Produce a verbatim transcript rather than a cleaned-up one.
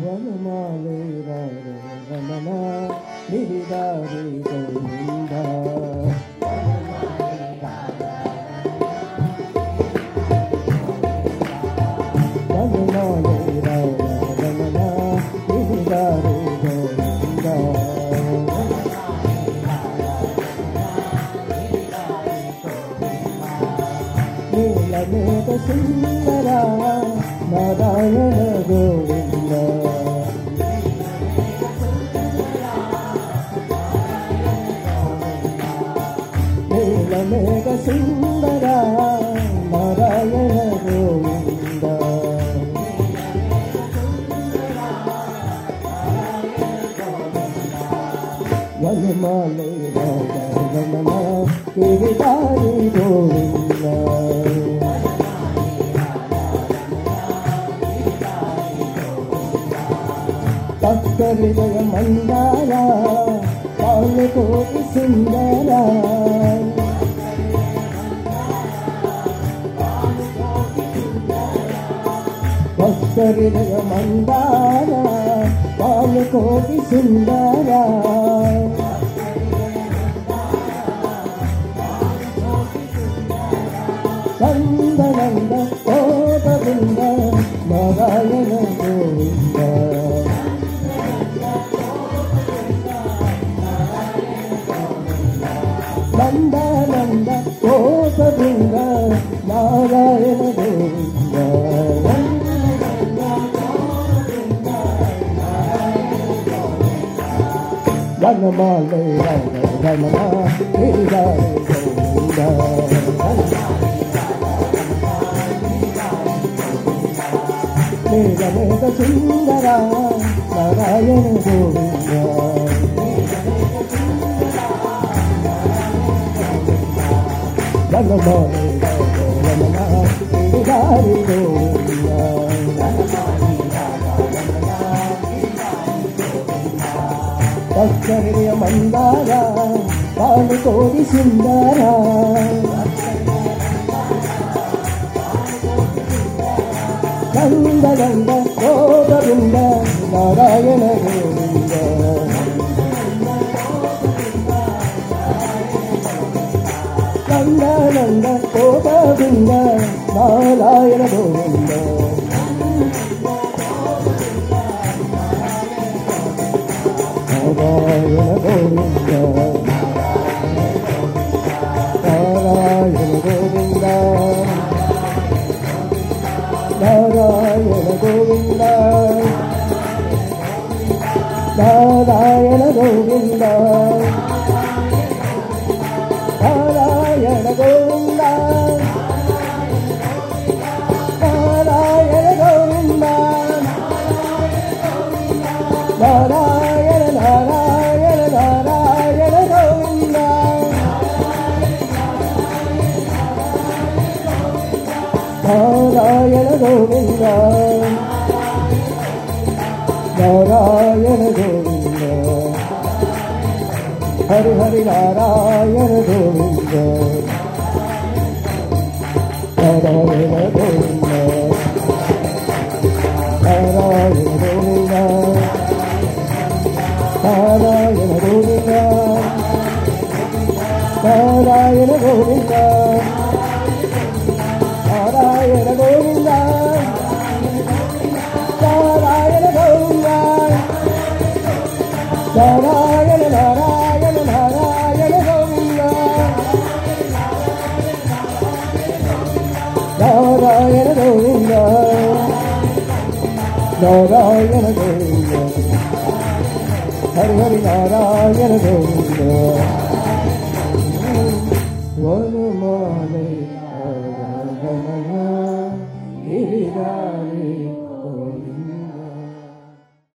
వనమాలి రమణ గిరిధారి గోవింద వనమాలి రమణ గిరిధారి గోవింద నీలమేఘ సుందర నారాయణ గోవింద నీలమేఘ సుందర నారాయణ గోవింద వనమాలి రమణ గిరిధారి గోవింద భక్త హృదయ మందార పాలకోటి సుందర భక్త హృదయ మందార పాలకోటి సుందర నందనంద గోవింద నారాయణ గోవింద నందనంద గోవింద నారాయణ గోవింద వనమాలి రమణ గిరిధారి గోవింద నీలమేఘ సుందర నారాయణ గోవింద వనమాలి రమణ గిరిధారి గోవింద భక్త హృదయ మందార పాలకోటి సుందర నందనంద గోవింద నారాయణ గోవింద నందనంద గోవింద నారాయణ గోవింద నారాయణ గోవింద నారాయణ గోవింద నారాయణ గోవింద నారాయణ గోవింద నారాయణ గోవింద నారాయణ గోవింద నారాయణ నారాయణ నారాయణ గోవింద నారాయణ గోవింద నారాయణ గోవింద హరి హరి నారాయణ గోవింద నారాయణ గోవింద నారాయణ గోవింద నారాయణ గోవింద నారాయణ గోవింద నారాయణ గోవింద నారాయణ గోవింద నారాయణ నారాయణ నారాయణ గోవింద నారాయణ గోవింద నారాయణ గోవింద హరి హరి నారాయణ గోవింద వనమాలి రమణ గిరిధారి